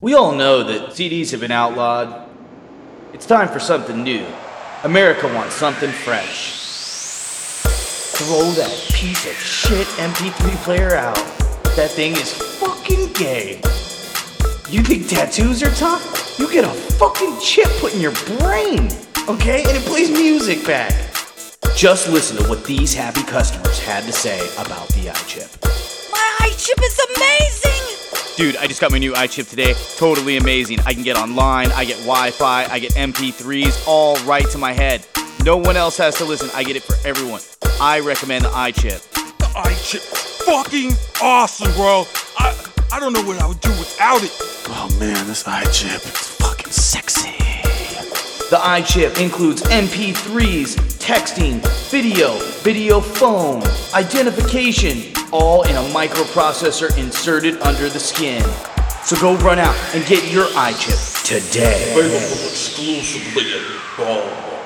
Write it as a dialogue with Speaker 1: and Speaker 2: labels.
Speaker 1: We all know that CDs have been outlawed. It's time for something new. America wants something fresh. Throw that piece of shit MP3 player out. That thing is fucking gay. You think tattoos are tough? You get a fucking chip put in your brain, okay? And it plays music back. Just listen to what these happy customers had to say about the iChip.
Speaker 2: My iChip is amazing!
Speaker 3: Dude, I just got my new iChip today. Totally amazing. I can get online, I get Wi-Fi, I get MP3s, all right to my head. No one else has to listen. I get it for everyone. I recommend the iChip.
Speaker 4: The iChip, fucking awesome, bro. I don't know what I would do without it.
Speaker 5: Oh man, this iChip is fucking sexy.
Speaker 1: The iChip includes MP3s, texting, video phone, identification, all in a microprocessor inserted under the skin. So go run out and get your iChip today.
Speaker 6: Available exclusively at Ball.